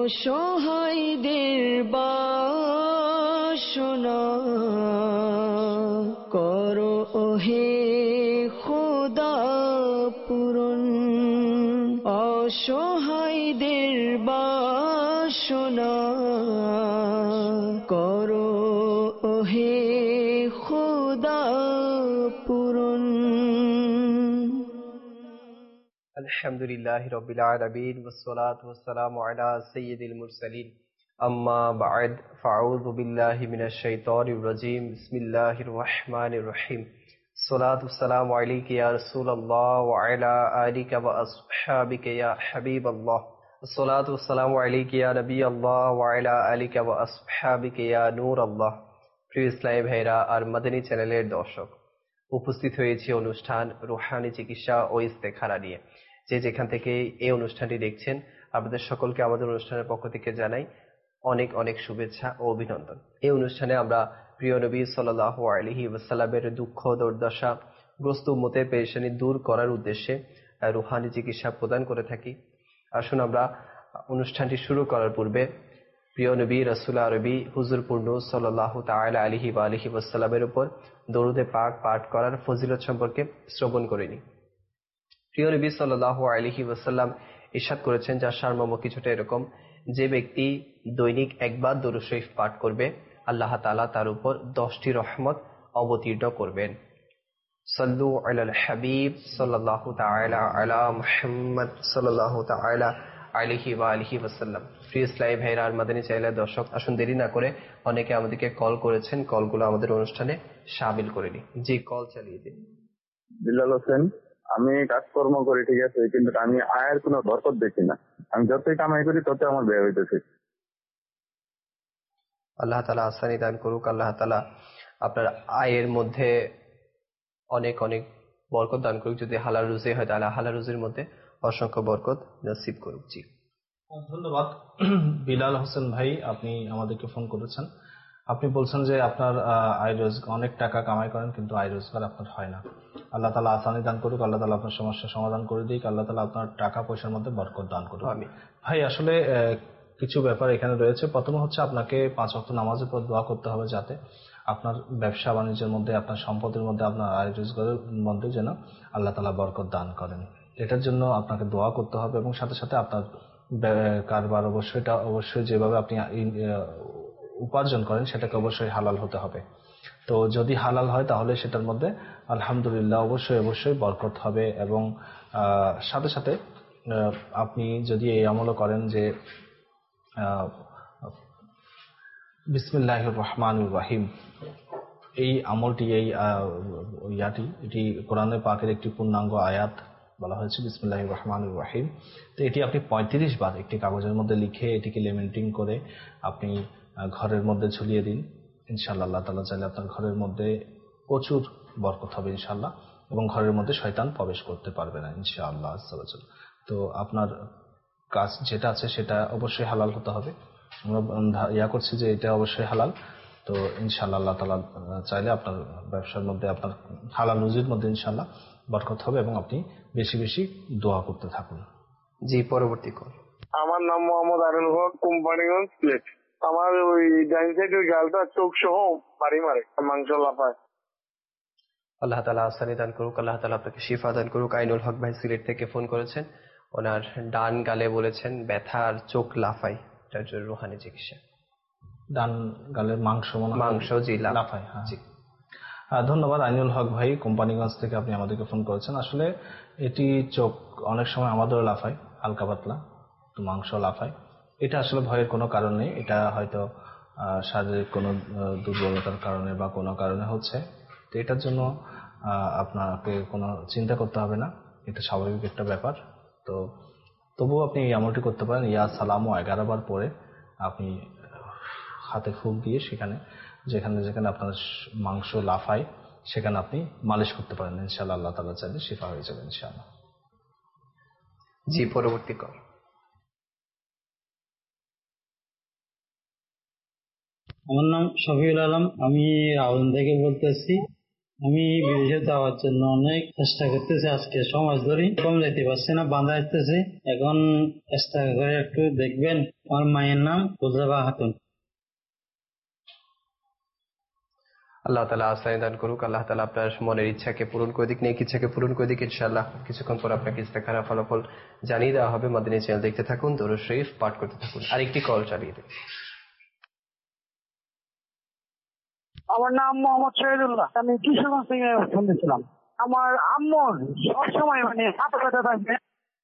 অসহায়দের বাসনা করো ওহে খোদা পূরণ, অসহায়দের বাসনা করো ওহে খোদা পূরণ। আলহামদুলিল্লাহি রাব্বিল আলামিন ওয়াসসালাতু ওয়াসসালামু আলা সাইয়্যিদিল মুরসালিন আম্মা বা'দ ফাআউযু বিল্লাহি মিনাশ শাইতানির রাজীম বিসমিল্লাহির রহমানির রহিম সালাতু ওয়াসসালামু আলাইকা ইয়া রাসূলুল্লাহ ওয়া আলা আলিকা ওয়া আসহাবিকা ইয়া হাবিবাল্লাহ সালাতু ওয়াসসালামু আলাইকা ইয়া নবিয়াল্লাহ ওয়া আলা আলিকা ওয়া আসহাবিকা ইয়া নূরাল্লাহ। প্রিয় ইসলামী ভাইরা আর মাদানী চ্যানেলের দর্শক, উপস্থিত হয়েছি অনুষ্ঠান রুহানি চিকিৎসা ও ইস্তেখারা নিয়ে। যে যেখান থেকে এই অনুষ্ঠানটি দেখছেন, আপনাদের সকলকে আমাদের অনুষ্ঠানের পক্ষ থেকে জানাই অনেক অনেক শুভেচ্ছা ও অভিনন্দন। এই অনুষ্ঠানে আমরা প্রিয় নবী সাল্লাল্লাহু আলাইহি ওয়াসাল্লামের দুঃখ দুর্দশা গ্রস্ত উম্মতের পেরেশানি দূর করার উদ্দেশ্যে রুহানি চিকিৎসা প্রদান করে থাকি। আসুন আমরা অনুষ্ঠানটি শুরু করার পূর্বে প্রিয় নবী রাসূল আরবি হুজুর পূর্ণ সাল্লাল্লাহু তাআলা আলাইহি ওয়া আলিহি ওয়াসাল্লামের উপর দরুদে পাক পাঠ করার ফজিলত সম্পর্কে শ্রবণ করে নিই। প্রিয় নবী সাল্লাল্লাহু আলাইহি ওয়াসাল্লাম ইরশাদ করেছেন, যার সারমর্ম কিছুটা এরকম: যে ব্যক্তি দৈনিক একবার দরুদ শরীফ পাঠ করবে, আল্লাহ তাআলা তার উপর 10টি রহমত অবতীর্ণ করবেন। সাল্লু আলাল হাবিব সাল্লাল্লাহু তাআলা আলা মুহাম্মদ সাল্লাল্লাহু তাআলা আলাইহি ওয়া আলিহি ওয়াসাল্লাম। প্রিয় ইসলামী ভাইরা আর মাদানী চ্যানেলের দর্শক, আসুন দেরি না করে, অনেকে আমাদেরকে কল করেছেন, কলগুলো আমাদের অনুষ্ঠানে শামিল করে নিই। জি, কল চালিয়ে দিন। বিলাল হোসেন, আমি কাজকর্ম করি, ঠিক আছে, কিন্তু আমি আয়ের কোনো বরকত দেখি না। আমি যতই কামাই করি তত আমার ব্যয় হইতেছে। আল্লাহ তাআলা আসানি দান করুক। আল্লাহ তাআলা আপনার আয়ের মধ্যে অনেক অনেক বরকত দান করুক। যদি হালাল রুজি হয় তাহলে হালাল রুজির মধ্যে অসংখ্য বরকত নসিব করুক। জি, ধন্যবাদ বিলাল হোসেন ভাই, আপনি আমাদেরকে ফোন করেছেন। আপনি বলছেন যে আপনার আয় রোজগার, অনেক টাকা কামাই করেন কিন্তু আয় রোজগার আপনার হয় না। আল্লাহ তাআলা আসানি দান করুক, আল্লাহ তাআলা আপনার সমস্যার সমাধান করে দিক, আল্লাহ তাআলা আপনার টাকা পয়সার মধ্যে বরকত দান করুক। ভাই, আসলে কিছু ব্যাপার এখানে রয়েছে। প্রথমে হচ্ছে আপনাকে 5 ওয়াক্ত নামাজের পর দোয়া করতে হবে যাতে আপনার ব্যবসা বাণিজ্যের মধ্যে, আপনার সম্পদের মধ্যে, আপনার আয় রোজগারের মধ্যে যেন আল্লাহ তাআলা বরকত দান করেন। এটার জন্য আপনাকে দোয়া করতে হবে এবং সাথে সাথে আপনার কারবার অবশ্যই যেভাবে আপনি উপার্জন করেন সেটাকে অবশ্যই হালাল হতে হবে। তো যদি হালাল হয় তাহলে সেটার মধ্যে আলহামদুলিল্লাহ অবশ্যই অবশ্যই বরকত হবে। এবং সাথে সাথে আপনি যদি এই আমলও করেন যে বিসমিল্লাহির রহমানির রহিম, এই আমলটি, এই এটি কোরআনে পাকের একটি পূর্ণাঙ্গ আয়াত বলা হয়েছে, বিসমিল্লাহির রহমানির রহিম। তো এটি আপনি 35 বার একটি কাগজের মধ্যে লিখে এটিকে লেমেন্টিং করে আপনি ঘরের মধ্যে ঝুলিয়ে দিন। ইনশাআল্লাহ আল্লাহ তাআলা চাইলে আপনার ঘরের মধ্যে প্রচুর বরকত হবে ইনশাআল্লাহ, এবং ঘরের মধ্যে শয়তান প্রবেশ করতে পারবে না ইনশাআল্লাহ। তো আপনার কাজ যেটা আছে সেটা অবশ্যই হালাল হতে হবে। আমরা করছি যে এটা অবশ্যই হালাল। তো ইনশাআল্লাহ আল্লাহ তাআলা চাইলে আপনার ব্যবসার মধ্যে, আপনার হালাল রুজির মধ্যে ইনশাআল্লাহ বরকত হবে এবং আপনি বেশি বেশি দোয়া করতে থাকুন। জি, পরবর্তী কল। আমার নাম মোহাম্মদ আরুল হক, কোম্পানিগঞ্জ প্লেট। আমার ওই ডাইন সাইডের গালটা চোখ সহ বাড়ি মারে, মাংস লাফায়। আল্লাহ তাআলা আসানি দান করুক, আল্লাহ তাআলা আপনাকে শিফা দান করুক। আইনুল হক ভাই সিলেট থেকে ফোন করেছেন, ওনার ডান গালে বলেছেন ব্যথা আর চোখ লাফায়, এটার জন্য রুহানি চিকিৎসা। ডান গালের মাংস জি লাফায়। জি, ধন্যবাদ আইনুল হক ভাই, কোম্পানিগঞ্জ থেকে আপনি আমাদেরকে ফোন করেছেন। আসলে এটি চোখ অনেক সময় আমাদেরও লাফায়, হালকা পাতলা তো মাংস লাফায়। এটা আসলে ভয়ের কোনো কারণ নেই, এটা হয়তো শারীরিক কোনো দুর্বলতার কারণে বা কোনো কারণে হচ্ছে। তো এটার জন্য আপনাকে কোনো চিন্তা করতে হবে না, এটা স্বাভাবিক একটা ব্যাপার। তো তবুও আপনি এই আমলটি করতে পারেন, ইয়া সালামু 11 বার পরে আপনি হাতে ফুঁক দিয়ে সেখানে যেখানে যেখানে আপনার মাংস লাফায় সেখানে আপনি মালিশ করতে পারেন। ইনশাআল্লাহ আল্লাহ তাআলা চাইলে শিফা হয়ে যাবে ইনশাআল্লাহ। জি, পরবর্তী কল। আমার নাম শফিউল আলম, আমি রাউজান থেকে বলতেছি। আমি বিদেশে যাওয়ার জন্য অনেক চেষ্টা করতেছি, আজকে সমাজ ধরে কম যেতে পারছি না, বাঁধা আসতেছি। এখন চেষ্টা করে একটু দেখবেন। আমার মায়ের নাম গুলজাবা খাতুন। আল্লাহ তালা আসানি দান করুক, আল্লাহ তালা আপনার মনের ইচ্ছাকে পূরণ করে দিক, নেক ইচ্ছাকে পূরণ করে দিক ইনশাআল্লাহ। কিছুক্ষণ পর আপনাকে ইস্তেখারা ফলাফল জানিয়ে দেওয়া হবে। মাদিনী চ্যানেল দেখতে থাকুন, দরুদ শরীফ পাঠ করতে থাকুন। আরেকটি কল চালিয়ে দিন। আমার নাম মোহাম্মদ শহীদুল্লাহ, আমি কিশোরগঞ্জ থেকে ফোন দিয়েছিলাম। আমার আম্মুর সবসময় মাথা ব্যথা থাকবে।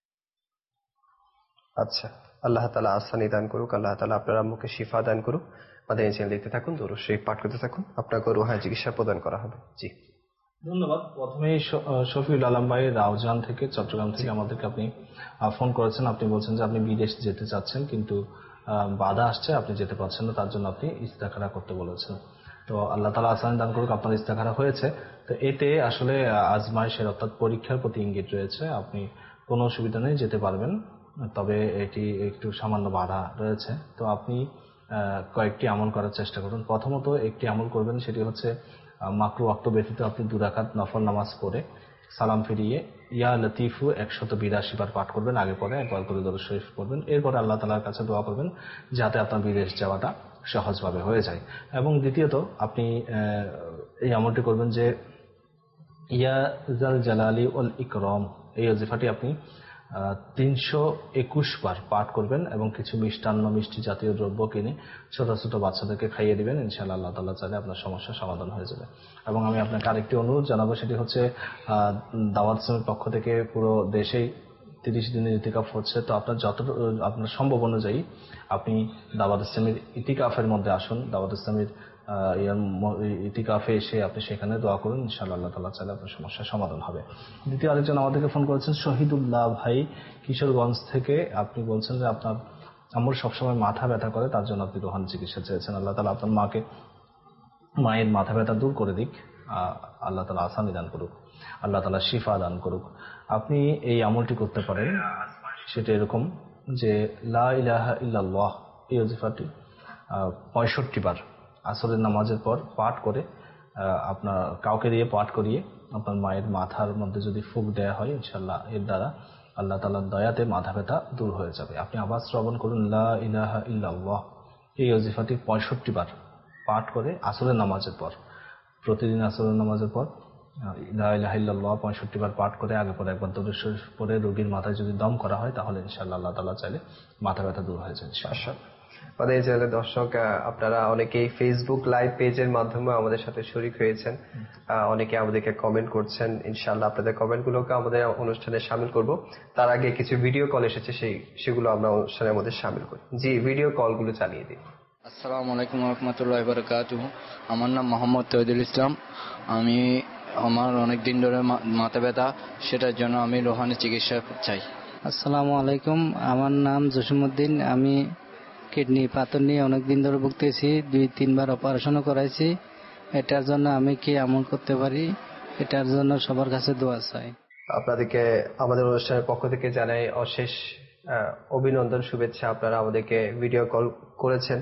আচ্ছা, আল্লাহ তালা আসানি দান করুক, আল্লাহ তালা আপনার আম্মুকে শিফা দান করুক। মাদিনী চ্যানেল দেখতে থাকুন, দরুদ শরীফ পাঠ করতে থাকুন, আপনাকে রুহানি চিকিৎসা প্রদান করা হবে। জি ধন্যবাদ। প্রথমেই শফিউল আলম ভাই রাউজান থেকে, চট্টগ্রাম থেকে আমাদেরকে আপনি ফোন করেছেন। আপনি বলছেন যে আপনি বিদেশ যেতে চাচ্ছেন, কিন্তু বাধা আসছে, আপনি যেতে পারছেন না, তার জন্য আপনি ইস্তেখারা করতে বলেছেন। তো আল্লাহ তাআলা আসান দান করুক, আপনার ইস্তেখারা হয়েছে। তো এতে আসলে আজমাইশের অর্থাৎ পরীক্ষার প্রতি ইঙ্গিত রয়েছে। আপনি কোনো অসুবিধা নেই, যেতে পারবেন, তবে এটি একটু সামান্য বাধা রয়েছে। তো আপনি কয়েকটি আমল করার চেষ্টা করুন। প্রথমত একটি আমল করবেন, সেটি হচ্ছে মাকরু ওয়াক্ত ব্যতীত আপনি 2 রাকাত নফল নামাজ পড়ে সালাম ফিরিয়ে ইয়া লতিফু 182 বার পাঠ করবেন, আগে পরে একবার করে দরুদ শরীফ পড়বেন। এরপরে আল্লাহ তাআলার কাছে দোয়া করবেন যাতে আপনার বিদেশ যাওয়াটা সহজভাবে হয়ে যায়। এবং দ্বিতীয়ত আপনি এই আমলটি করবেন যে ইয়া জাল জালালি ওয়াল ইকরাম, এই ওজিফাটি আপনি 321 বার পাঠ করবেন এবং কিছু মিষ্টান্ন, মিষ্টি জাতীয় দ্রব্য কিনে ছোট ছোট বাচ্চাদেরকে খাইয়ে দিবেন। ইনশাআল্লাহ আল্লাহ তাআলা চাইলে আপনার সমস্যার সমাধান হয়ে যাবে। এবং আমি আপনাকে আরেকটি অনুরোধ জানাবো, সেটি হচ্ছে দাওয়াত ইসলামের পক্ষ থেকে পুরো দেশেই 30 দিনের ইতিকাফ হচ্ছে। তো আপনার আপনার সম্ভব অনুযায়ী আপনি দাওয়াত ইসলামের ইতিকাফের মধ্যে আসুন। দাওয়াত ইসলামের ইতিকাফে এসে আপনি সেখানে দোয়া করুন, ইনশাআল্লাহ আল্লাহ তাআলা চাইলে আপনার সমস্যার সমাধান হবে। দ্বিতীয় আরেকজন আমাদেরকে ফোন করেছেন শহীদুল্লাহ ভাই কিশোরগঞ্জ থেকে। আপনি বলছেন যে আপনার আম্মুর সবসময় মাথা ব্যথা করে, তার জন্য আপনি রোহানি চিকিৎসা চেয়েছেন। আল্লাহ তাআলা আপনার মায়ের মাথা ব্যথা দূর করে দিক, আল্লাহ তাআলা আসানি দান করুক, আল্লাহ তাআলা শিফা দান করুক। আপনি এই আমলটি করতে পারেন, সেটা এরকম যে লা ইলাহা ইল্লাল্লাহ, এই ওজিফাটি 65 বার আসরের নামাজের পর পাঠ করে আপনার কাউকে দিয়ে পাঠ করিয়ে আপনার মায়ের মাথার মধ্যে যদি ফুঁক দেয়া হয়, ইনশাআল্লাহ এর দ্বারা আল্লাহ তাআলার দয়াতে মাথা ব্যথা দূর হয়ে যাবে। আপনি আবার শ্রবণ করুন লা ইলাহা ইল্লাল্লাহ, এই ওজিফাটি 65 বার পাঠ করে আসরের নামাজের পর, প্রতিদিন আসরের নামাজের পর লা ইলাহা ইল্লাল্লাহ 65 বার পাঠ করে আগে পরে একবার দরুদ শরীফ পড়ে রোগীর মাথায় যদি দম করা হয়, তাহলে ইনশাআল্লাহ আল্লাহ তাআলা চাইলে মাথা ব্যথা দূর হয়ে যায় ইনশাআল্লাহ। আমাদের চ্যানেলের দর্শক, আপনারা অনেকেই ফেসবুক লাইভ পেজের মাধ্যমে আমাদের সাথে শরীক হয়েছেন, অনেকে আমাদেরকে কমেন্ট করছেন। ইনশাআল্লাহ আপনাদের কমেন্টগুলোকে আমাদের অনুষ্ঠানে শামিল করব। তার আগে কিছু ভিডিও কল এসেছে, সেগুলো আমরা অনুষ্ঠানের মধ্যে শামিল করি। জি, ভিডিও কলগুলো চালিয়ে দিই। আসসালামু আলাইকুম ওয়া রাহমাতুল্লাহি ওয়া বারাকাতুহু। আমার নাম মোহাম্মদ তৌহিদুল ইসলাম। আমার অনেক দিন ধরে মাথা ব্যথা, সেটার জন্য আমি রোহানি চিকিৎসা চাই। আসসালামু আলাইকুম, আমার নাম জসিমউদ্দিন। আমি কিডনি পাথর নিয়ে অনেকদিন ধরে ভুগতেছি, 2-3 বার অপারেশনও করাইছি। এটার জন্য আমি কি আমল করতে পারি? এটার জন্য সবার কাছে দোয়া চাই। আপনাদেরকে আমাদের অনুষ্ঠানের পক্ষ থেকে জানাই অশেষ অভিনন্দন, শুভেচ্ছা। আপনারা আমাদেরকে ভিডিও কল করেছেন।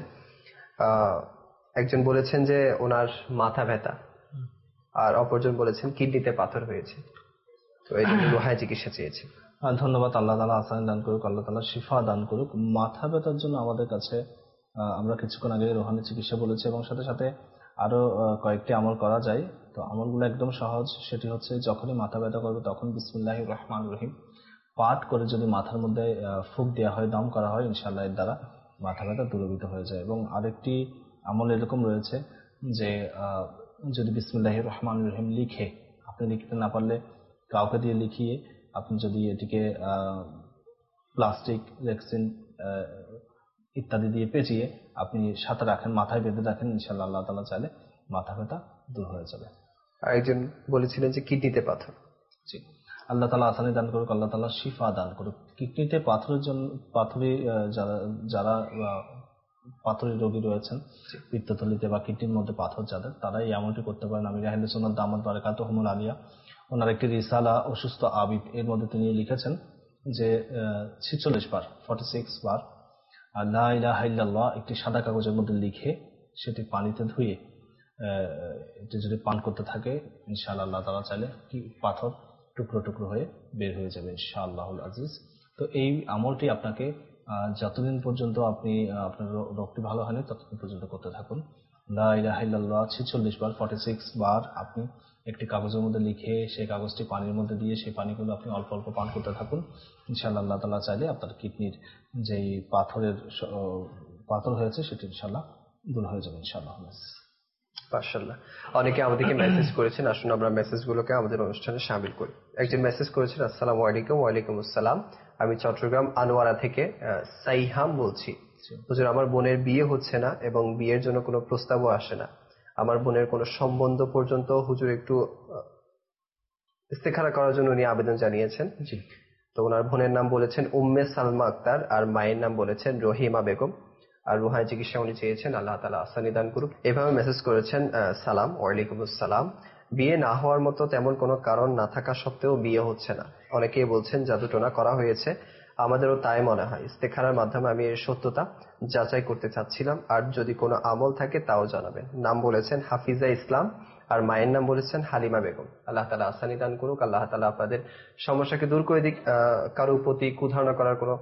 একজন বলেছেন যে ওনার মাথা ব্যথা, আর অপরজন বলেছেন কিডনিতে পাথর হয়েছে, তো এই জন্য রোহানি চিকিৎসা চেয়েছে। ধন্যবাদ। আল্লাহ তাআলা আসানি দান করুক, আল্লাহ তাআলা শিফা দান করুক। মাথা ব্যথার জন্য আমাদের কাছে আমরা কিছুক্ষণ আগে রোহানি চিকিৎসা বলেছি, এবং সাথে সাথে আরো কয়েকটি আমল করা যায়। তো আমলগুলো একদম সহজ। সেটি হচ্ছে যখনই মাথা ব্যথা করবে তখন বিসমিল্লাহির রহমানির রহিম পাঠ করে যদি মাথার মধ্যে ফুঁক দেওয়া হয়, দম করা হয়, ইনশাআল্লাহ এর দ্বারা মাথা ব্যথা দূরীভূত হয়ে যায়। এবং আরেকটি আমল এরকম রয়েছে যে যদি বিসমিল্লাহির রহমানির রহিম লিখে, আপনি লিখতে না পারলে কাউকে দিয়ে লিখিয়ে আপনি যদি এটিকে প্লাস্টিক, রেক্সিন ইত্যাদি দিয়ে পেঁচিয়ে আপনি সাথে রাখেন, মাথায় বেঁধে রাখেন, ইনশাআল্লাহ আল্লাহ তাআলা চাইলে মাথা ব্যথা দূর হয়ে যাবে। আরেকজন বলেছিলেন যে কিডনিতে পাথর। জি, আল্লাহ তাআলা আসানি দান করুক, আল্লাহ তাআলা শিফা দান করুক। কিডনিতে পাথরের জন্য যারা পাথরি রোগী রয়েছেন, পিত্তথলিতে বা কিডনির মধ্যে পাথর যাদের, তারা এই আমলটি করতে পারেন। আমি আহলে সুন্নাত দামাত বারাকাতুহুমুল আলিয়া ওনার একটি রিসালা অসুস্থ আবিদ, এর মধ্যে তিনি লিখেছেন যে 46 বার 46 বার লা ইলাহা ইল্লাল্লাহ একটি সাদা কাগজের মধ্যে লিখে সেটি পানিতে ধুয়ে এটি যদি পান করতে থাকে ইনশাআল্লাহ আল্লাহ তাআলা চাইলে কি পাথর টুকরো টুকরো হয়ে বের হয়ে যাবে ইনশাআল্লাহুল আজিজ। তো এই আমলটি আপনাকে যতদিন পর্যন্ত আপনি আপনার রোগটি ভালো হয়নি ততদিন পর্যন্ত করতে থাকুন। লা ইলাহা ইল্লাল্লাহ 46 বার 46 বার আপনি একটি কাগজের মধ্যে লিখে সেই কাগজটি পানির মধ্যে দিয়ে সেই পানিগুলো আপনি অল্প অল্প পান করতে থাকুন। ইনশাআল্লাহ আল্লাহ তাআলা চাইলে আপনার কিডনির যেই পাথর হয়েছে সেটি ইনশাআল্লাহ দূর হয়ে যাবে ইনশাআল্লাহ। মাশাআল্লাহ, অনেকে আমাদেরকে মেসেজ করেছেন, আসুন আমরা মেসেজগুলোকে আমাদের অনুষ্ঠানে শামিল করি। একজন মেসেজ করেছেন, আসসালামু আলাইকুম। ওয়ালাইকুম আসসালাম। আমি চট্টগ্রাম আনোয়ারা থেকে সাইহাম বলছি। হুজুর, আমার বোনের বিয়ে হচ্ছে না এবং বিয়ের জন্য কোনো প্রস্তাবও আসে না। আমার বোনের কোনো সম্বন্ধ পর্যন্ত হুজুর একটু ইস্তেখারা করার জন্য উনি আবেদন জানিয়েছেন। জি। তো ওনার বোনের নাম বলেছেন উম্মে সালমা আক্তার আর মায়ের নাম বলেছেন রহিমা বেগম। আর রুহানি চিকিৎসা উনি চেয়েছেন, আল্লাহ তাআলা আসানি দান করুক। এভাবে মেসেজ করেছেন, সালাম। ওয়ালাইকুম আসসালাম। বিয়ে না হওয়ার মতো তেমন কোনো কারণ না থাকা সত্ত্বেও বিয়ে হচ্ছে না। অনেকেই বলছেন জাদুটোনা করা হয়েছে, আমাদেরও তাই মনে হয়। ইস্তেখারার মাধ্যমে আমি এর সত্যতা যাচাই করতে চাচ্ছিলাম, আর যদি কোনো আমল থাকে তাও জানাবেন। নাম বলেছেন হাফিজা ইসলাম আর মায়ের নাম বলেছেন হালিমা বেগম। আল্লাহ তাআলা আসানি দান করুক, আল্লাহ তাআলা আপনাদের সমস্যাকে দূর করে দিক। কারোর প্রতি কুধারণা করার কোনো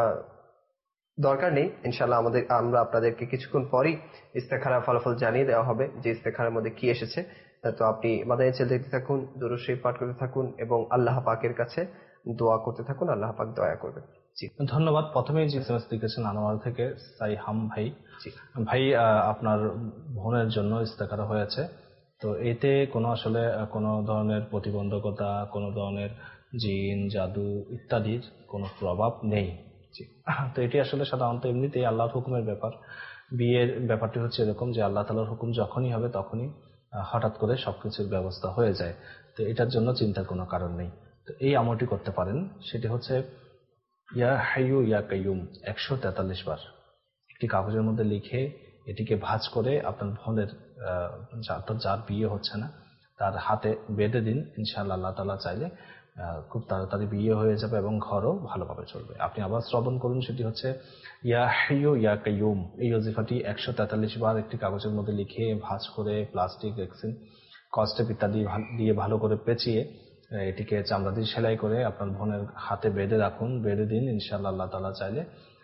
দরকার নেই। ইনশাআল্লাহ আমরা আপনাদেরকে কিছুক্ষণ পরই ইস্তেখারা ফলাফল জানিয়ে দেওয়া হবে যে ইস্তেখারার মধ্যে কি এসেছে। তো আপনি মাদানী চ্যানেল দেখতে থাকুন, দুরূদ শরীফ পাঠ করতে থাকুন এবং আল্লাহ পাকের কাছে দোয়া করতে থাকুন, আল্লাহ পাক দয়া করবেন। জি, ধন্যবাদ। প্রথমেই যে এসএমএস লিখেছেন আনোয়ার থেকে সাইহাম ভাই। জি ভাই, আপনার বোনের জন্য ইস্তেখারা হয়েছে। তো এতে আসলে কোনো ধরনের প্রতিবন্ধকতা, কোনো ধরনের জিন জাদু ইত্যাদির কোনো প্রভাব নেই। তো এটি আসলে সাধারণত এমনিতেই আল্লাহর হুকুমের ব্যাপার। বিয়ের ব্যাপারটি হচ্ছে এরকম যে আল্লাহ তাআলার হুকুম যখনই হবে তখনই হঠাৎ করে সবকিছুর ব্যবস্থা হয়ে যায়। তো এটার জন্য চিন্তার কোনো কারণ নেই। তো এই আমলটি করতে পারেন, সেটি হচ্ছে ইয়া হাইয়ু ইয়া কাইয়ুম 143 বার একটি কাগজের মধ্যে লিখে এটিকে ভাঁজ করে আপনার বোনের যার বিয়ে হচ্ছে না তার হাতে বেঁধে দিন। ইনশাআল্লাহ আল্লাহ তাআলা চাইলে খুব তাড়াতাড়ি বিয়ে হয়ে যাবে এবং ঘরও ভালোভাবে চলবে। আপনি আবার শ্রবণ করুন, সেটি হচ্ছে ইয়া হাইয়ু ইয়া কাইয়ুম। এই ওজিফাটি 143 বার একটি কাগজের মধ্যে লিখে ভাঁজ করে প্লাস্টিক, রেক্সিন, কস্টেপ ইত্যাদি দিয়ে ভালো করে পেঁচিয়ে এটিকে চামড়া দিয়ে সেলাই করে আপনার বোনের হাতে বেঁধে রাখুন, বেঁধে দিন। ইনশাআল্লাহ আল্লাহ তাআলা চাইলে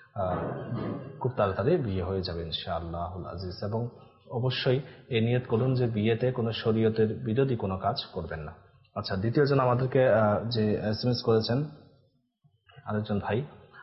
খুব তাড়াতাড়ি বিয়ে হয়ে যাবে ইনশাআল্লাহুল আজিজ। এবং অবশ্যই এই নিয়ত করুন যে বিয়েতে কোনো শরীয়তের বিরোধী কোনো কাজ করবেন না। আচ্ছা, দ্বিতীয় জন আমাদেরকে যে এসএমএস করেছেন আরেকজন ভাই,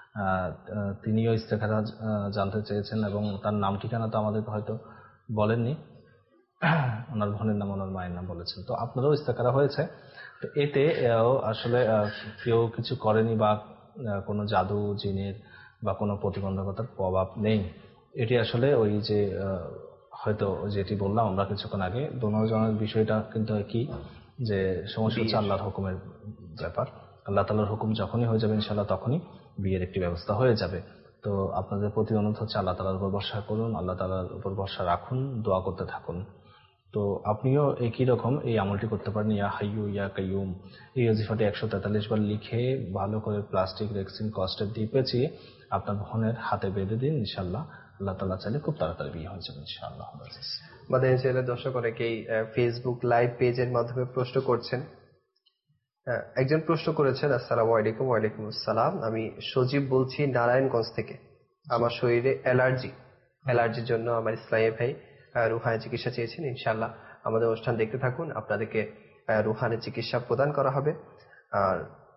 তিনিও ইস্তেখারা জানতে চেয়েছেন এবং তার নাম ঠিকানা তো আমাদেরকে হয়তো বলেননি। ওনার বোনের নাম, ওনার মায়ের নাম বলেছেন। তো আপনারও ইস্তেখারা হয়েছে। তো এতে আসলে কেউ কিছু করেনি বা কোনো জাদু জিনের বা কোনো প্রতিবন্ধকতার প্রভাব নেই। এটি আসলে ওই যে হয়তো যেটি বললাম আমরা কিছুক্ষণ আগে, দুজনের বিষয়টা কিন্তু একই, যে সমস্যা হচ্ছে আল্লাহর হুকুমের ব্যাপার। আল্লাহ তাআলার হুকুম যখনই হয়ে যাবে ইনশাআল্লাহ তখনই বিয়ের একটি ব্যবস্থা হয়ে যাবে। তো আপনাদের প্রতি অনুরোধ হচ্ছে আল্লাহ তাআলার উপর ভরসা করুন, আল্লাহ তাআলার উপর ভরসা রাখুন, দোয়া করতে থাকুন। তো আপনিও একই রকম এই আমলটি করতে পারেন, ইয়া হাইয়ু ইয়া কাইয়ুম। এই ওজিফাটি 143 বার লিখে ভালো করে প্লাস্টিক, রেক্সিন, কস্টেপ দিয়ে পেঁচিয়ে আপনার বোনের হাতে বেঁধে দিন। ইনশাআল্লাহ আল্লাহ তাআলা চাইলে খুব তাড়াতাড়ি বিয়ে হয়ে যাবে ইনশাআল্লাহ। মাদানী চ্যানেলের দর্শক অনেকেই ফেসবুক লাইভ পেজের মাধ্যমে প্রশ্ন করছেন। একজন প্রশ্ন করেছেন, আসসালামু আলাইকুম। ওয়ালাইকুম আসসালাম। আমি সজীব বলছি নারায়ণগঞ্জ থেকে। আমার শরীরে অ্যালার্জির জন্য আমার ইসলামী ভাই রুহানি চিকিৎসা চেয়েছেন। ইনশাআল্লাহ আমাদের অনুষ্ঠান দেখতে থাকুন, আপনাদেরকে রুহানি চিকিৎসা প্রদান করা হবে। আর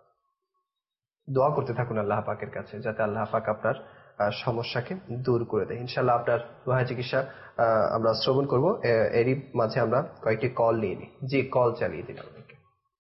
দোয়া করতে থাকুন আল্লাহ পাকের কাছে যাতে আল্লাহ পাক আপনার সমস্যাকে দূর করে দেয়। ইনশাআল্লাহ আপনার রুহানি চিকিৎসা আমরা শ্রবণ করব। এরই মাঝে আমরা কয়েকটি কল নিয়ে নিই। জি, কল চালিয়ে দিন আমাদেরকে।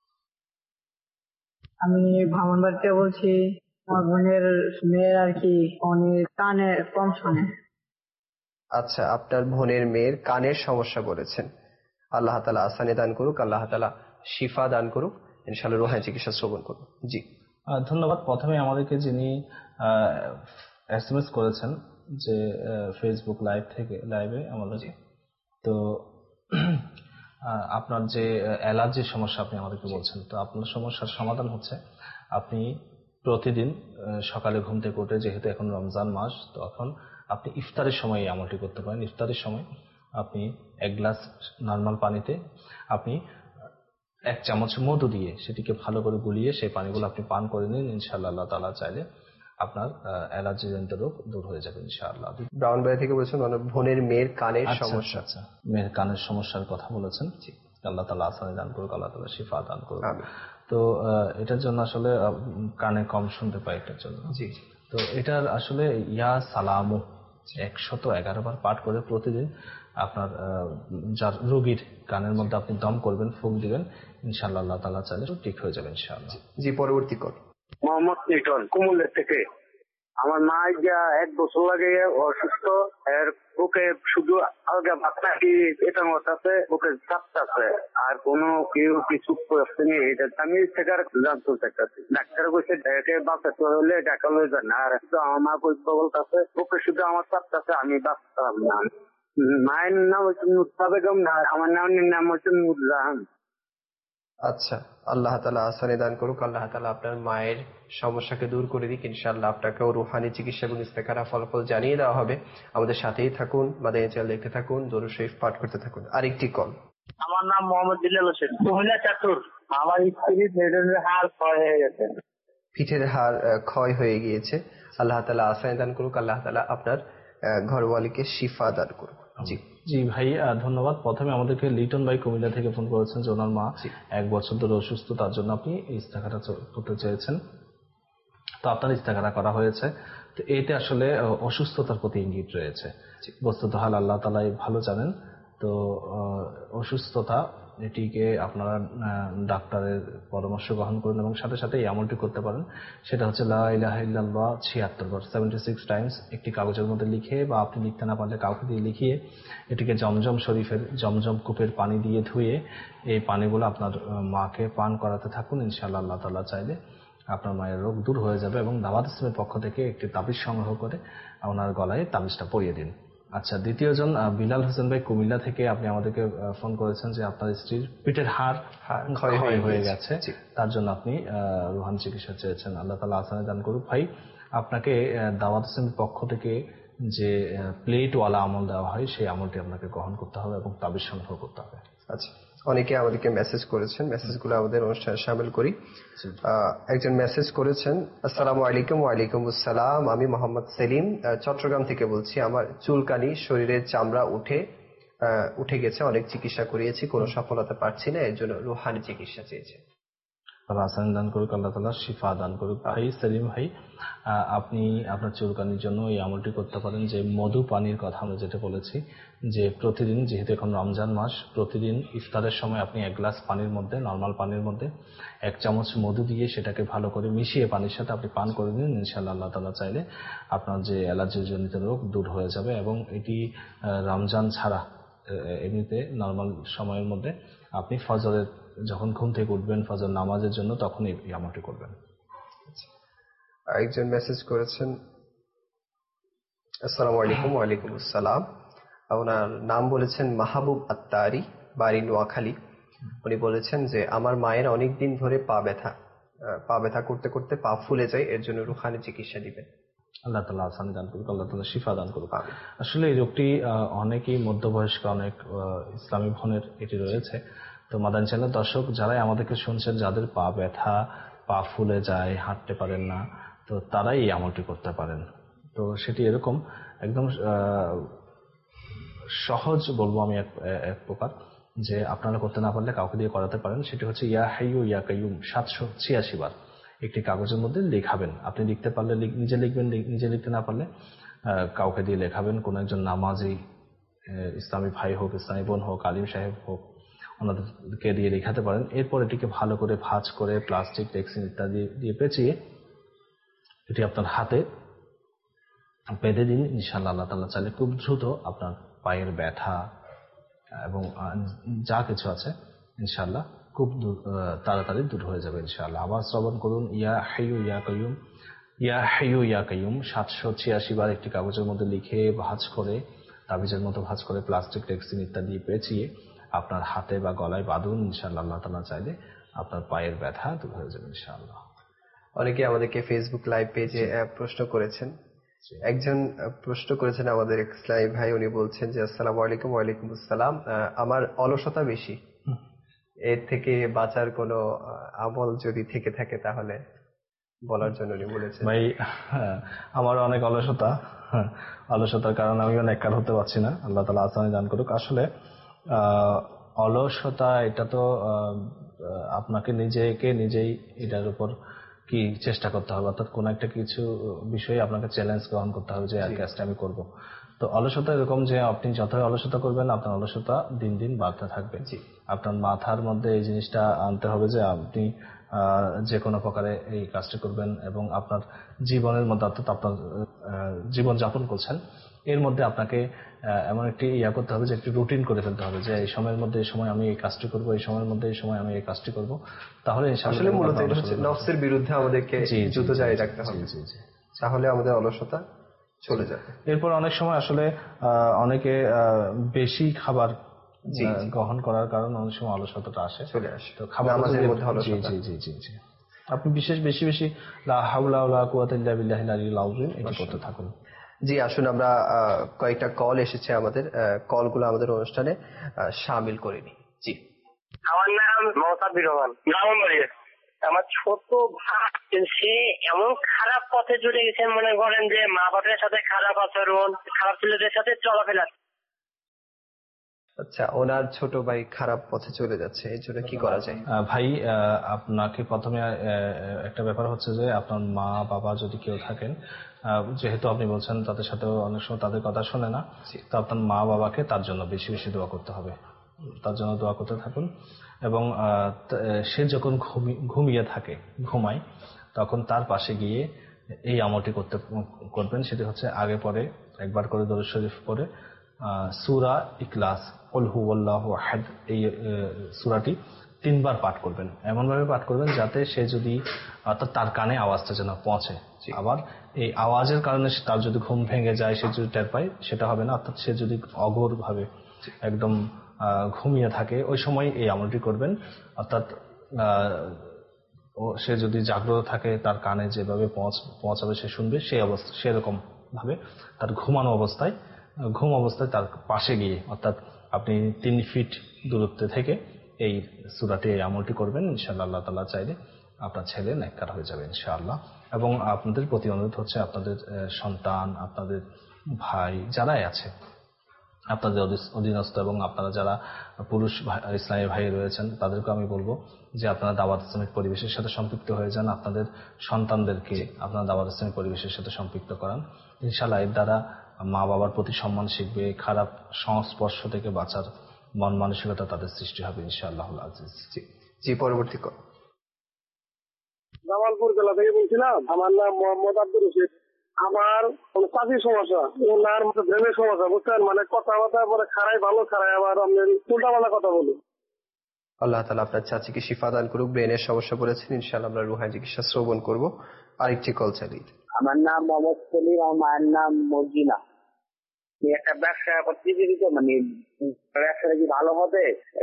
আমি ব্রাহ্মণবাড়িতে বলছি। আমার বোনের মেয়ের আর কি কানে কম শোনে। আচ্ছা, আপনার বোনের মেয়ের কানের সমস্যা বলেছেন। আল্লাহ তাআলা আসানি দান করুক, আল্লাহ তাআলা শিফা দান করুক। ইনশাআল্লাহ রুহানি চিকিৎসা শ্রবণ করব। জি, ধন্যবাদ। প্রথমে আমাদেরকে যিনি এসএমএস করেছেন যে ফেসবুক লাইভে আমাদেরকে, তো আপনার যে অ্যালার্জির সমস্যা আপনি আমাদেরকে বলছেন, তো আপনার সমস্যার সমাধান হচ্ছে আপনি প্রতিদিন সকালে ঘুম থেকে উঠে, যেহেতু এখন রমজান মাস, তো এখন আপনি ইফতারের সময় এই আমলটি করতে পারেন। ইফতারের সময় আপনি 1 গ্লাস নর্মাল পানিতে আপনি 1 চামচ মধু দিয়ে সেটিকে ভালো করে গুলিয়ে সেই পানিগুলো আপনি পান করে নিন। ইনশাআল্লাহ আল্লাহ তাআলা চাইলে আপনার অ্যালার্জি জনিত রোগ দূর হয়ে যাবে ইনশাআল্লাহ। ব্রাউনবাড়ি থেকে বলেছেন বোনের মেয়ের কানের সমস্যা। আচ্ছা, মেয়ের কানের সমস্যার কথা বলেছেন। আল্লাহ তাআলা আসানি দান করুক, আল্লাহ তাআলা শিফা দান করুক। তো এটার জন্য আসলে কানে কম শুনতে পাই এটার জন্য। জি। তো এটার আসলে ইয়া সালামু 111 বার পাঠ করে প্রতিদিন আপনার যার রোগীর কানের মধ্যে আপনি দম করবেন, ফুঁক দিবেন, ইনশাআল্লাহ আল্লাহ তাআলা চাইলে ঠিক হয়ে যাবে ইনশাআল্লাহ। জি, পরবর্তী কল। মোহাম্মদ লিটন, কুমিল্লা থেকে। আমার মা 1 বছর লাগে অসুস্থ, এর বুকে শুধু আলগা বাচ্চা কি এটা আছে, বুকে চাপটা আছে, আর কোনো কেউ কিছু করছে না। এটা আমি থেকে জানতে চাইছি, ডাক্তার কইছে এটাকে বাঁচাতে হলে ঢাকা লয়ে যান। আর আমার মা কইছে বলতেছে বুকে শুধু আমার চাপটা আছে, আমি বাঁচতাম না। মায়ের নাম হচ্ছে নুসরা বেগম, না আমার নাম হচ্ছে নুরজাহান। আচ্ছা, আল্লাহ তাআলা আসানি দান করুক, আল্লাহ তাআলা আপনার মায়ের সমস্যাকে দূর করে দিক ইনশাআল্লাহ। আপনাকেও রুহানি চিকিৎসা এবং ইস্তেখারা ফলাফল জানিয়ে দেওয়া হবে। আমাদের সাথেই থাকুন, মাদানী চ্যানেল দেখতে থাকুন, দরুদ শরীফ পাঠ করতে থাকুন। আরেকটি কল। আমার নাম মোহাম্মদ বিলাল হোসেন, মহিলা চাতুর। আমার স্ত্রীর পেটের হাড় ক্ষয় হয়ে গেছে। পিঠের হাড় ক্ষয় হয়ে গিয়েছে। আল্লাহ তাআলা আসানি দান করুক, আল্লাহ তাআলা আপনার ঘরওয়ালিকে শিফা দান করুক। জি জি ভাই, ধন্যবাদ। প্রথমে আমাদেরকে লিটন ভাই কুমিল্লা থেকে ফোন করেছেন যে ওনার মা 1 বছর ধরে অসুস্থ, তার জন্য আপনি ইস্তেখারা করতে চেয়েছেন। তো আপনার ইস্তেখারা করা হয়েছে। তো এতে আসলে অসুস্থতার প্রতি ইঙ্গিত রয়েছে। বস্তুত হাল আল্লাহ তাআলাই ভালো জানেন। তো অসুস্থতা এটিকে আপনারা ডাক্তারের পরামর্শ গ্রহণ করুন এবং সাথে সাথে এই আমলটি করতে পারেন। সেটা হচ্ছে লা ইলাহা ইল্লাল্লাহ 76 বার 76 টাইমস একটি কাগজের মধ্যে লিখে, বা আপনি লিখতে না পারলে কাউকে দিয়ে লিখিয়ে, এটিকে জমজম শরীফের জমজম কূপের পানি দিয়ে ধুয়ে এই পানিগুলো আপনার মাকে পান করাতে থাকুন। ইনশাআল্লাহ আল্লাহ তাআলা চাইলে আপনার মায়ের রোগ দূর হয়ে যাবে। এবং দাওয়াত ইসলামের পক্ষ থেকে একটি তাবিজ সংগ্রহ করে ওনার গলায় তাবিজটা পরিয়ে দিন। আচ্ছা, দ্বিতীয়জন বিলাল হোসেন ভাই কুমিল্লা থেকে আপনি আমাদেরকে ফোন করেছেন যে আপনার স্ত্রীর পিঠের হাড় ক্ষয় হয়ে গেছে, তার জন্য আপনি রুহানি চিকিৎসা চেয়েছেন। আল্লাহ তাআলা আসানি দান করুক। ভাই, আপনাকে দাওয়াত ইসলামের পক্ষ থেকে যে প্লেটওয়ালা আমল দেওয়া হয় সেই আমলটি আপনাকে গ্রহণ করতে হবে এবং তাবিজ সংগ্রহ করতে হবে। আচ্ছা, অনেকে আমাদেরকে মেসেজ করেছেন, মেসেজগুলো আমাদের অনুষ্ঠানে শামিল করি। একজন মেসেজ করেছেন, আসসালামু আলাইকুম। ওয়ালাইকুম আসসালাম। আমি মোহাম্মদ সেলিম চট্টগ্রাম থেকে বলছি। আমার চুলকানি, শরীরের চামড়া উঠে গেছে, অনেক চিকিৎসা করিয়েছি, কোনো সফলতা পাচ্ছি না, এর জন্য রুহানি চিকিৎসা চেয়েছে। আসান দান করুক, আল্লাহ তাআলা শিফা দান করুক। ভাই সেলিম ভাই, আপনি আপনার চুলকানির জন্য এই আমলটি করতে পারেন যে মধু পানির কথা আমরা যেটা বলেছি, যে প্রতিদিন, যেহেতু এখন রমজান মাস, প্রতিদিন ইফতারের সময় আপনি 1 গ্লাস পানির মধ্যে, নর্মাল পানির মধ্যে 1 চামচ মধু দিয়ে সেটাকে ভালো করে মিশিয়ে পানির সাথে আপনি পান করে নিন। ইনশাআল্লাহ আল্লাহ তাআলা চাইলে আপনার যে অ্যালার্জি জনিত রোগ দূর হয়ে যাবে। এবং এটি রমজান ছাড়া এমনিতে নর্মাল সময়ের মধ্যে আপনি ফজরের যখন ঘুম থেকে উঠবেন ফজর নামাজের জন্য, তখন এই আমলটি করবেন। একজন মেসেজ করেছেন, আসসালামু আলাইকুম। ওয়ালাইকুম আসসালাম। ওনার নাম বলেছেন মাহবুব আত্তারি, বাড়ি নোয়াখালী। উনি বলেছেন যে আমার মায়ের অনেক দিন ধরে পা ব্যথা করতে করতে পা ফুলে যায়, এর জন্য রুহানি চিকিৎসা দিবেন। আল্লাহ তাআলা আসানি দান করুক, আল্লাহ তাআলা শিফা দান করুক। আসলে এই রোগটি অনেকেই মধ্যবয়স্ক, অনেক ইসলামী বোনের এটি রয়েছে। তো মাদানী চ্যানেল দর্শক যারাই আমাদেরকে শুনছেন, যাদের পা ব্যথা, পা ফুলে যায়, হাঁটতে পারেন না, তো তারাই এই আমলটি করতে পারেন। তো সেটি এরকম একদম সহজ বলবো আমি এক প্রকার, যে আপনারা করতে না পারলে কাউকে দিয়ে করাতে পারেন। সেটি হচ্ছে ইয়া হাইয়ু ইয়া কাইয়ুম 786 বার একটি কাগজের মধ্যে লেখাবেন। আপনি লিখতে পারলে নিজে লিখবেন, নিজে লিখতে না পারলে কাউকে দিয়ে লেখাবেন। কোন একজন নামাজি ইসলামী ভাই হোক, ইসলামী বোন হোক, আলিম সাহেব হোক, ওনাদেরকে দিয়ে লেখাতে পারেন। এরপর এটিকে ভালো করে ভাঁজ করে প্লাস্টিক, রেক্সিন ইত্যাদি দিয়ে পেঁচিয়ে এটি আপনার হাতে বেঁধে দিন। ইনশাআল্লাহ আল্লাহ তাআলা চাইলে খুব দ্রুত আপনার পায়ের ব্যথা এবং যা কিছু আছে ইনশাআল্লাহ খুব তাড়াতাড়ি দূর হয়ে যাবে ইনশাআল্লাহ। আবার শ্রবণ করুন, ইয়া হাইয়ু ইয়া কাইয়ুম, ইয়া হাইয়ু ইয়া কাইয়ুম 786 বার একটি কাগজের মধ্যে লিখে ভাঁজ করে, তাবিজের মতো ভাঁজ করে প্লাস্টিক, রেক্সিন ইত্যাদি পেঁচিয়ে আপনার হাতে বা গলায় বাঁধুন। ইনশাআল্লাহ আল্লাহ তাআলা চাইলে আপনার পায়ের ব্যথা দূর হয়ে যাবে ইনশাআল্লাহ। অনেকে আমাদেরকে ফেসবুক লাইভ পেজে প্রশ্ন করেছেন একজন প্রশ্ন করেছেন আমাদের ইসলামী ভাই, উনি বলছেন যে আসসালামু আলাইকুম। ওয়ালাইকুম আসসালাম। আমার অলসতা বেশি, এর থেকে বাঁচার কোনো আমল যদি থেকে থাকে তাহলে বলার জন্য উনি বলেছেন। ভাই আমার অনেক অলসতার কারণে আমিও নেককার হতে পারছি না, আল্লাহ তাআলা আসানি দান করুক। আসলে অলসতা এটা তো আপনাকে নিজেই এটার উপর কি চেষ্টা করতে হবে, অর্থাৎ কোন একটা কিছু বিষয়ে আপনাকে চ্যালেঞ্জ গ্রহণ করতে হবে যে এই কাজটা আমি করব। তো অলসতা এরকম যে আপনি যতই অলসতা করবেন আপনার অলসতা দিন দিন বাড়তে থাকবে। আপনার মাথার মধ্যে এই জিনিসটা আনতে হবে যে আপনি যে কোনো প্রকারে এই কাজটা করবেন এবং আপনার জীবনের মধ্যে, অর্থাৎ আপনার জীবন যাপন করছেন এর মধ্যে আপনাকে এমন একটি করতে হবে যে একটি রুটিন করে ফেলতে হবে যে এই সময়ের মধ্যে এই সময় আমি এই কাজটি করব, এই সময়ের মধ্যে এই সময় আমি এই কাজটি করব। তাহলে আসলে মূলত এটা হচ্ছে নফসের বিরুদ্ধে আমাদেরকে যুদ্ধ জারি রাখতে হবে, তাহলে আমাদের অলসতা চলে যাবে। এরপর অনেক সময় আসলে অনেকে বেশি খাবার গ্রহণ করার কারণে অনেক সময় অলসতাটা চলে আসে। তো খাবার জি আপনি বেশি লা হাওলা ওয়ালা কুওয়াতা ইল্লা বিল্লাহিল আলিয়্যিল আযীম এটা করতে থাকুন। জি, আসুন আমরা কয়েকটা কল এসেছে আমাদের, কলগুলো আমাদের অনুষ্ঠানে শামিল করে নিই। জি, আমার নাম মোসাদ্দির রহমান, ব্রাহ্মণবাড়ি। আমার ছোট ভাই, সে এমন খারাপ পথে জুড়ে গেছে, মনে করেন যে মা বাবার সাথে খারাপ আচরণ, খারাপ ছেলেদের সাথে চলাফেরা। আচ্ছা, ওনার ছোট ভাই খারাপ পথে চলে যাচ্ছে, এর জন্য কি করা যায়? ভাই আপনাকে প্রথমে একটা ব্যাপার হচ্ছে যে আপনার মা বাবা যদি কেউ থাকেন, যেহেতু আপনি বলছেন তাদের সাথেও অনেক সময় তাদের কথা শোনে না, তো আপনার মা বাবাকে তার জন্য বেশি বেশি দোয়া করতে হবে, তার জন্য দোয়া করতে থাকুন। এবং সে যখন ঘুমায় তখন তার পাশে গিয়ে এই আমলটি করবেন। সেটি হচ্ছে আগে পরে একবার করে দরুদ শরীফ পড়ে সূরা ইখলাস কুল হুয়াল্লাহু আহাদ এই সূরাটি 3 বার পাঠ করবেন। এমন ভাবে পাঠ করবেন যাতে সে যদি, অর্থাৎ তার কানে আওয়াজটা যেন পৌঁছে। আবার এই আওয়াজের কারণে তার যদি ঘুম ভেঙে যায়, সে যদি টের পায়, সেটা হবে না। অর্থাৎ সে যদি অঘোর ভাবে একদম ঘুমিয়ে থাকে ওই সময় এই আমলটি করবেন। অর্থাৎ সে যদি জাগ্রত থাকে তার কানে যেভাবে পৌঁছাবে সে শুনবে, সেই অবস্থা সেরকম ভাবে তার ঘুম অবস্থায় তার পাশে গিয়ে, অর্থাৎ আপনি 3 ফিট দূরত্বে থেকে এই সূরাটি, এই আমলটি করবেন। ইনশাআল্লাহ আল্লাহ তাআলা চাইলে আপনার ছেলে নেককার হয়ে যাবে ইনশাআল্লাহ। এবং আপনাদের প্রতি অনুরোধ হচ্ছে আপনাদের সন্তান, আপনাদের ভাই যারাই আছে আপনাদের অধীনস্থ এবং আপনারা যারা পুরুষ ইসলামী ভাই রয়েছেন তাদেরকে আমি বলবো যে আপনারা দাওয়াত ইসলামিক পরিবেশের সাথে সম্পৃক্ত হয়ে যান, আপনাদের সন্তানদেরকে আপনারা দাওয়াত ইসলামিক পরিবেশের সাথে সম্পৃক্ত করান। ইনশাআল্লাহ এর দ্বারা মা বাবার প্রতি সম্মান শিখবে, খারাপ সংস্পর্শ থেকে বাঁচার মন মানসিকতা তাদের সৃষ্টি হবে ইনশাআল্লাহুল আজিজ। জি, পরবর্তী কল। জামালপুর জেলা থেকে বলছিলাম। আমার নাম মোহাম্মদ আব্দুর রশিদ। আমার চাষির সমস্যা, ওনার মধ্যে ব্রেনের সমস্যা, বুঝছেন, মানে কথাবার্তা পরে খারাই ভালো খারাই, আবার আপনি উল্টাপাল্টা কথা বলি। আল্লাহ তাআলা আপনার চাচিকে শিফা দান করুক। ব্রেনের সমস্যা বলেছেন, ইনশাআল্লাহ আমরা রুহানি চিকিৎসা শ্রবণ করব। আরেকটি কল চালিয়ে। আমার নাম মোহাম্মদ সেলিম, আমার মায়ের নাম মর্জিনা। একটা ব্যবসা করতে চাইছি, তো মানে ব্যবসাটা কি ভালো হবে?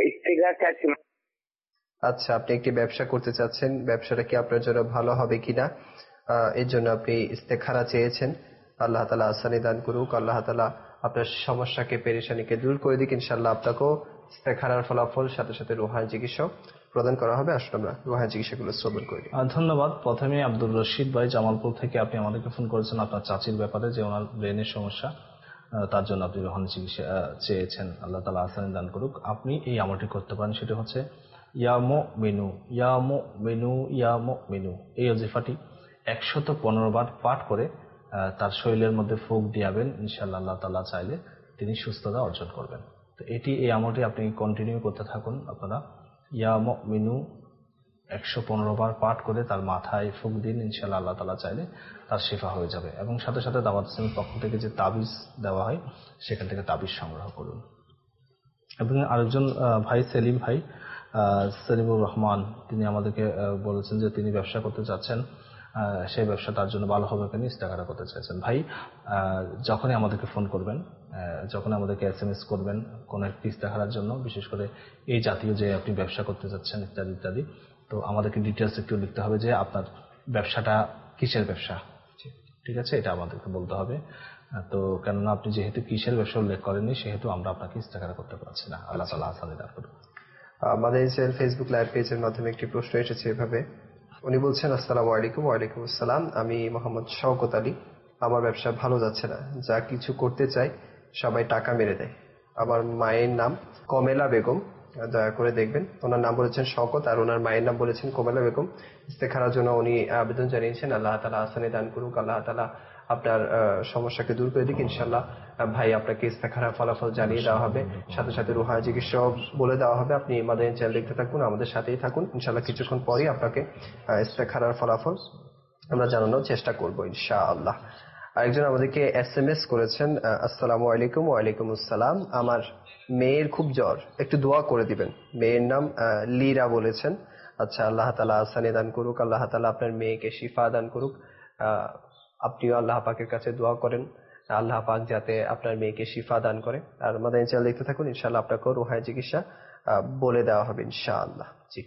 আচ্ছা, আপনি একটি ব্যবসা করতে চাচ্ছেন, ব্যবসাটা কি আপনার জন্য ভালো হবে কিনা এর জন্য আপনি ইস্তেখারা চেয়েছেন। আল্লাহ তাআলা আসানি দান করুক, আল্লাহ তাআলা আপনার সমস্যাকে, পেরেশানিকে দূর করে দিক। ইনশাআল্লাহ আপনাকেও ইস্তেখারার ফলাফল সাথে সাথে রুহানি চিকিৎসা প্রদান করা হবে। আসলে আমরা রুহানি চিকিৎসাগুলো শ্রবণ করি। ধন্যবাদ। প্রথমে আব্দুর রশিদ ভাই জামালপুর থেকে আপনি আমাদেরকে ফোন করেছেন আপনার চাচির ব্যাপারে, যে ওনার ব্রেনের সমস্যা, তার জন্য আপনি রুহানি চিকিৎসা চেয়েছেন। আল্লাহ তাআলা আসানি দান করুক। আপনি এই আমলটি করতে পারেন, সেটি হচ্ছে ইয়া মুমিনু ইয়া মুমিনু ইয়া মুমিনু, এই ওজিফাটি 115 বার পাঠ করে তার শরীরের মধ্যে ফুঁক দিয়াবেন। ইনশাআল্লাহ আল্লাহ তাআলা চাইলে তিনি সুস্থতা অর্জন করবেন। তো এই আমলটি আপনি কন্টিনিউ করতে থাকুন। আপনারা ইয়া মুমিনু 115 বার পাঠ করে তার মাথায় ফুঁক দিন, ইনশাআল্লাহ আল্লাহ তাআলা চাইলে তার শিফা হয়ে যাবে। এবং সাথে সাথে দাওয়াত ইসলামের পক্ষ থেকে যে তাবিজ দেওয়া হয় সেখান থেকে তাবিজ সংগ্রহ করুন। এবং আরেকজন ভাই সেলিম ভাই, সেলিমুর রহমান, তিনি আমাদেরকে বলেছেন যে তিনি ব্যবসা করতে চাচ্ছেন, সেই ব্যবসা তার জন্য ভালো হবে কিনা ইস্তেখারা করতে চাইছেন। ভাই যখনই আমাদেরকে ফোন করবেন, যখন আমাদেরকে SMS করবেন কোন একটি ইস্তেখারার জন্য, বিশেষ করে এই জাতীয় যে আপনি ব্যবসা করতে চাচ্ছেন ইত্যাদি ইত্যাদি, তো আমাদেরকে ডিটেলস একটু লিখতে হবে যে আপনার ব্যবসাটা কিসের ব্যবসা, ঠিক আছে, এটা আমাদেরকে বলতে হবে। তো কেননা আপনি যেহেতু কিসের ব্যবসা উল্লেখ করেননি, সেহেতু আমরা আপনাকে ইস্তেখারা করতে পারছি না। আল্লাহ তাআলা আসানি দান করুন। আমাদের ফেসবুক লাইভ পেজের মাধ্যমে একটি প্রশ্ন এসেছে এভাবে। উনি বলছেন, আসসালামু আলাইকুম। ওয়ালাইকুম আসসালাম। আমি মোহাম্মদ শওকত আলী। আমার ব্যবসা ভালো যাচ্ছে না, যা কিছু করতে চাই সবাই টাকা মেরে দেয়। আমার মায়ের নাম কমেলা বেগম, দয়া করে দেখবেন। ওনার নাম বলেছেন শওকত আর ওনার মায়ের নাম বলেছেন কমেলা বেগম। ইস্তেখারার জন্য উনি আবেদন জানিয়েছেন। আল্লাহ তাআলা আসানি দান করুক, আল্লাহ তাআলা আপনার সমস্যাকে দূর করে দিক। ইনশাআল্লাহ ভাই আপনাকে ইস্তেখারার ফলাফল জানিয়ে দেওয়া হবে, সাথে সাথে রুহানি চিকিৎসাও বলে দেওয়া হবে। আপনি মাদানী চ্যানেল দেখতে থাকুন, আমাদের সাথেই থাকুন। ইনশাআল্লাহ কিছুক্ষণ পরেই আপনাকে ইস্তেখারার ফলাফল আমরা জানানোর চেষ্টা করব ইনশাআল্লাহ। আরেকজন আমাদেরকে SMS করেছেন, আসসালামু আলাইকুম। ওয়ালাইকুম আসসালাম। আমার মেয়ের খুব জ্বর, একটু দোয়া করে দিবেন। মেয়ের নাম লীরা বলেছেন। আচ্ছা, আল্লাহ তাআলা আসানি দান করুক, আল্লাহ তাআলা আপনার মেয়েকে শিফা দান করুক। আপনিও আল্লাহ পাকের কাছে দোয়া করেন, আল্লাহ পাক যাতে আপনার মেয়েকে শিফা দান করে। আর মাদানী চ্যানেল দেখতে থাকুন, ইনশাআল্লাহ আপনাকেও রুহানি চিকিৎসা বলে দেওয়া হবে ইনশাআল্লাহ। জি,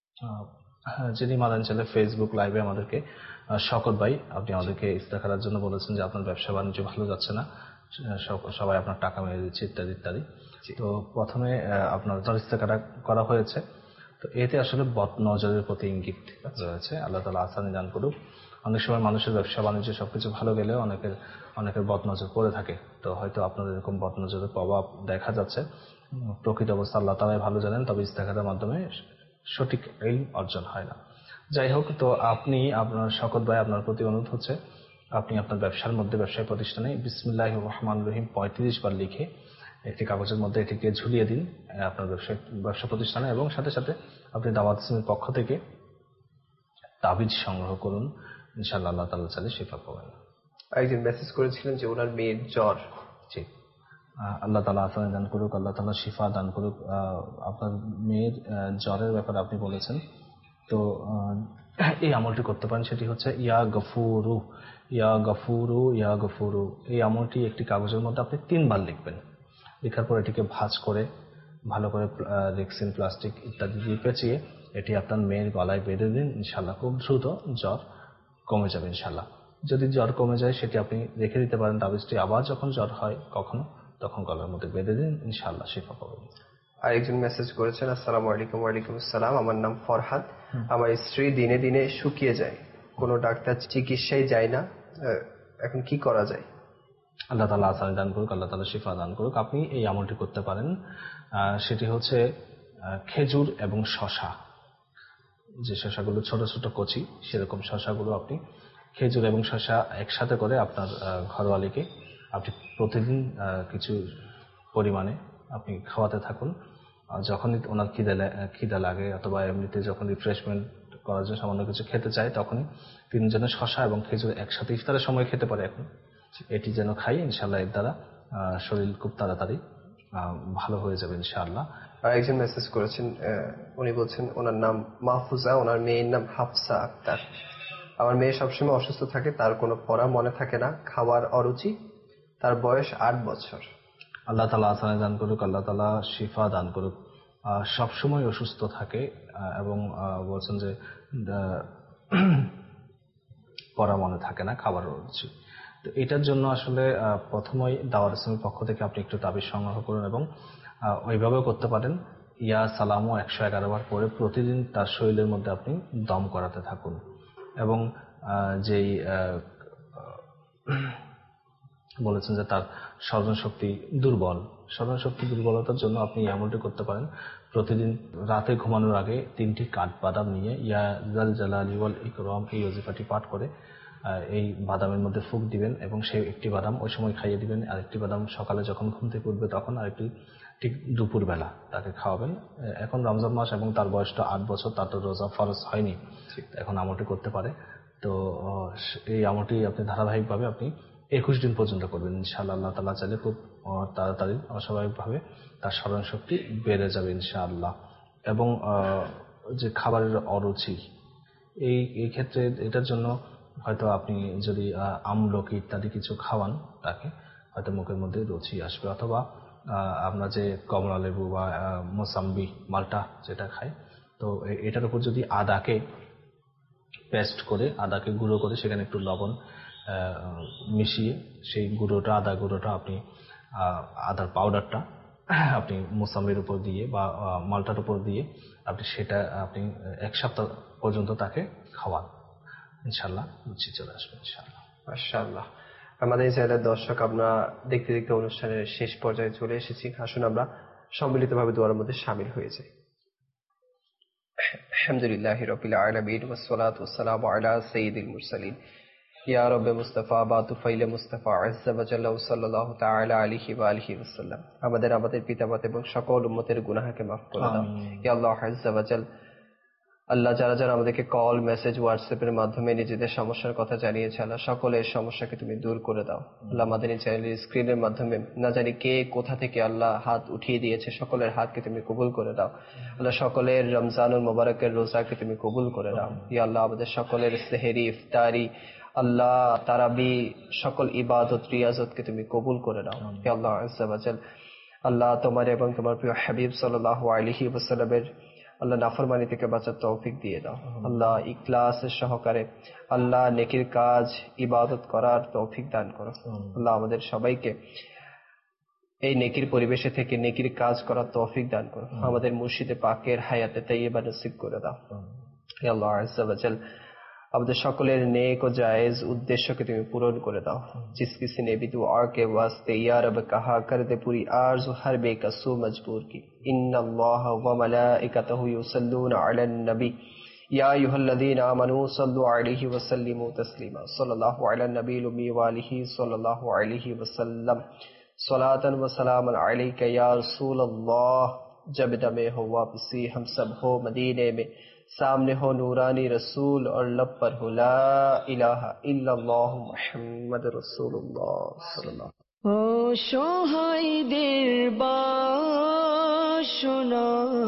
যিনি মাদানী চ্যানেলের ফেসবুক লাইভে আমাদেরকে শওকত ভাই, আপনি আমাদেরকে ইস্তেখারার জন্য বলেছেন যে আপনার ব্যবসা বাণিজ্য ভালো যাচ্ছে না, সবাই আপনার টাকা মেরে দিচ্ছে ইত্যাদি ইত্যাদি। তো প্রথমে আপনার ইস্তেখারা করা হয়েছে, তো এতে আসলে বদনজরের প্রতি ইঙ্গিত রয়েছে। আল্লাহ তাআলা আসানি দান করুক। অনেক সময় মানুষের ব্যবসা বাণিজ্য সবকিছু ভালো গেলেও অনেকের বদনজর পড়ে থাকে। তো হয়তো আপনাদের এরকম বদনজরের প্রভাব দেখা যাচ্ছে। প্রকৃত অবস্থা আল্লাহ তাআলাই ভালো জানেন, তবে ইস্তেখারার মাধ্যমে সঠিক ইলম অর্জন হয় না। যাই হোক, তো আপনি আপনার শওকত ভাই, আপনার প্রতি অনুরোধ হচ্ছে আপনি আপনার ব্যবসার মধ্যে, ব্যবসায়ী প্রতিষ্ঠানে বিসমিল্লাহির রহমানির রহিম 35 বার লিখে একটি কাগজের মধ্যে এটিকে ঝুলিয়ে দিন আপনার ব্যবসা প্রতিষ্ঠানে, এবং সাথে সাথে আপনি দাওয়াত ইসলামের পক্ষ থেকে তাবিজ সংগ্রহ করুন। ইনশাআল্লাহ আল্লাহ তাআলা চাইলে শিফা পাবেন। একজন মেসেজ করেছিলেন যে ওনার মেয়ের জ্বর। জি, আল্লাহ তাআলা আসানি দান করুক, আল্লাহ তাআলা শিফা দান করুক। আপনার মেয়ের জ্বরের ব্যাপারে আপনি বলেছেন, তো এই আমলটি করতে পারেন। সেটি হচ্ছে ইয়া গফুরু ইয়া গফুরু ইয়া গফুরু। এই আমলটি একটি কাগজের মধ্যে আপনি 3 বার লিখবেন। লেখার পর এটিকে ভাঁজ করে ভালো করে রেক্সিন, প্লাস্টিক ইত্যাদি দিয়ে পেঁচিয়ে এটি আপনার মেয়ের গলায় বেঁধে দিন। ইনশাআল্লাহ খুব দ্রুত জ্বর কমে যাবে ইনশাআল্লাহ। যদি জ্বর কমে যায় সেটি আপনি রেখে দিতে পারেন তাবিজটি, আবার যখন জ্বর হয় কখনো, তখন গলার মধ্যে বেঁধে দিন। ইনশাআল্লাহ শিফা পাবেন। আরেকজন মেসেজ করেছেন, আসসালামু আলাইকুম। ওয়ালাইকুম আসসালাম। আমার নাম ফরহাদ। আমার স্ত্রী দিনে দিনে শুকিয়ে যায়, কোনো ডাক্তার চিকিৎসায় যায় না, এখন কি করা যায়? আল্লাহ তাআলা আসানি দান করুক, আল্লাহ তাআলা শিফা দান করুক। আপনি এই আমলটি করতে পারেন। সেটি হচ্ছে খেজুর এবং শশা, যে শশাগুলো ছোট ছোট কচি, সেরকম শশাগুলো আপনি খেজুর এবং শশা একসাথে করে আপনার ঘরওয়ালিকে আপনি প্রতিদিন কিছু পরিমাণে আপনি খাওয়াতে থাকুন। যখনই ওনার খিদা লাগে অথবা এমনিতে যখন রিফ্রেশমেন্ট করার জন্য সামান্য কিছু খেতে চায়, তখনই 3 জনের শশা এবং খেজুর একসাথে ইফতারের সময় খেতে পারে। এখন এটি যেন খাই, ইনশাআল্লাহ এর দ্বারা শরীর খুব তাড়াতাড়ি ভালো হয়ে যাবে ইনশাআল্লাহ। আর একজন মেসেজ করেছেন, উনি বলছেন ওনার নাম মাহফুজা, ওনার মেয়ের নাম হাফসা আক্তার। আমার মেয়ে সবসময় অসুস্থ থাকে, তার কোনো পড়া মনে থাকে না, খাওয়ার অরুচি, তার বয়স 8 বছর। আল্লাহ তাআলা আসানি দান করুক, আল্লাহ তাআলা শিফা দান করুক। সবসময় অসুস্থ থাকে এবং বলছেন যে পড়া মনে থাকে না, খাবার অরুচি। তো এটার জন্য আসলে প্রথমেই দাওয়াত ইসলামের পক্ষ থেকে আপনি একটু তাবিজ সংগ্রহ করুন এবং ওইভাবেও করতে পারেন। ইয়া সালামু 111 বার পরে প্রতিদিন তার শরীরের মধ্যে আপনি দম করাতে থাকুন। এবং যেই বলেছেন যে তার স্মরণশক্তি দুর্বলতার জন্য আপনি আমলটি করতে পারেন। প্রতিদিন রাতে ঘুমানোর আগে 3টি কাঠবাদাম নিয়ে ইয়া জাল জালালি ওয়াল ইকরাম এই ওজিফাটি পাঠ করে এই বাদামের মধ্যে ফুঁক দিবেন এবং সেই একটি বাদাম ওই সময় খাইয়ে দিবেন, আরেকটি বাদাম সকালে যখন ঘুম থেকে উঠবে তখন, আরেকটি ঠিক দুপুরবেলা তাকে খাওয়াবেন। এখন রমজান মাস এবং তার বয়সটা 8 বছর, তার তো রোজা ফরজ হয়নি, এখন আমলটি করতে পারে। তো এই আমলটি আপনি ধারাবাহিকভাবে আপনি 21 দিন পর্যন্ত করবেন। ইনশাআল্লাহ আল্লাহ তাআলা চাইলে খুব তাড়াতাড়ি অস্বাভাবিকভাবে তার স্মরণশক্তি বেড়ে যাবে ইনশাআল্লাহ। এবং যে খাবারের অরুচি, এই ক্ষেত্রে এটার জন্য হয়তো আপনি যদি আমলকি ইত্যাদি কিছু খাওয়ান, তাকে হয়তো মুখের মধ্যে রুচি আসবে। অথবা আমরা যে কমলা লেবু বা মোসাম্বি, মাল্টা যেটা খাই, তো এটার উপর যদি আদাকে পেস্ট করে, আদাকে গুঁড়ো করে সেখানে একটু লবণ মিশিয়ে সেই গুঁড়োটা, আদা গুঁড়োটা আপনি আদার পাউডারটা আপনি মোসাম্বির উপর দিয়ে বা মালটার উপর দিয়ে আপনি সেটা আপনি 1 সপ্তাহ পর্যন্ত তাকে খাওয়ান, ইনশাআল্লাহ রুচি চলে আসবে ইনশাআল্লাহ। মাশাআল্লাহ। আমাদের চ্যানেলের দর্শক, আমরা দেখতে দেখতে অনুষ্ঠানের শেষ পর্যায়ে চলে এসেছি। আসুন আমরা সম্মিলিতভাবে দোয়ার মধ্যে শামিল হয়ে যাই। আলহামদুলিল্লাহি রাব্বিল আলামিন ওয়াসসালাতু ওয়াসসালামু আলা সাইয়্যিদিল মুরসালিন ইয়া রাব্বে মুস্তাফা বা তুফাইলে মুস্তাফা আযজা ওয়া জাল্লা সাল্লাল্লাহু তাআলা আলাইহি ওয়া আলিহি ওয়াসাল্লাম। আমাদের পিতামাতা এবং সকল উম্মতের গুনাহকে মাফ করে দাও ইয়া আল্লাহ আযজা ওয়া জাল। আল্লাহ, যারা যারা আমাদেরকে কল, মেসেজ, হোয়াটসঅ্যাপের মাধ্যমে নিজেদের সমস্যার কথা জানিয়েছে, আল্লাহ সকলের সমস্যাকে তুমি দূর করে দাও। আল্লাহ, আমাদের এই চ্যানেলের স্ক্রিনের মাধ্যমে না জানি কে কোথা থেকে আল্লাহ হাত উঠিয়ে দিয়েছে, সকলের হাতকে তুমি কবুল করে দাও। আল্লাহ, সকলের রমজানুল মোবারকের রোজাকে তুমি কবুল করে দাও ইয়া আল্লাহ। আমাদের সকলের সেহরি, ইফতারি, আল্লাহ তারাবি, সকল ইবাদত, রিয়াজতকে তুমি কবুল করে দাও ইয়া আল্লাহ আযজা ওয়া জাল। আল্লাহ, তোমার এবং তোমার প্রিয় হাবিব সাল্লাল্লাহু আলাইহি ওয়াসাল্লামের আল্লাহ নাফরমানি থেকে বাঁচার তৌফিক দিয়ে দাও আল্লাহ। ইখলাসের সহকারে আল্লাহ নেকির কাজ, ইবাদত করার তৌফিক দান করো আল্লাহ। আমাদের সবাইকে এই নেকির পরিবেশে থেকে নেকির কাজ করার তৌফিক দান করো। আমাদের মুর্শিদে পাকের হায়াতে তাইয়্যিবা নসিব করে দাও ইয়া আল্লাহ আযজা ওয়া জাল। আমাদের সকলের नेक और जायज उद्देश्यों तुम्हें पूर्ण कर दाओ। जिस किसी ने भी दुआ के वास्ते या रब कहा, कर दे पूरी आरज़ू हर बेकसू मजबूर की। इन्नल्लाह व मलाइकतहु युसल्लूना अलन नबी या अय्युहल्लज़ीना आमनू सल्लु अलैहि व सल्लिमू तस्लीमा। सल्लल्लाहु अला नबील उम्मी व आलिहि सल्लल्लाहु अलैहि वसल्लम। सलातन व सलामन अलैका या रसूलल्लाह। जब दमे हो वापसी हम सब हो मदीने में, सामने हो नूरानी रसूल और लब पर हो ला इलाहा इल्लल्लाह मुहम्मद रसूलुल्लाह सल्लल्लाहु। ও সহায়দের বাসনা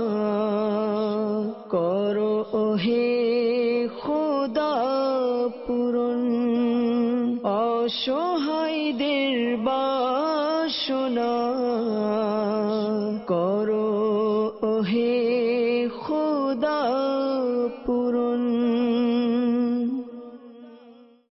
করো ওহে খোদা পূরণ। অসহায়দের বাসনা করো ওহে খোদা পূরণ।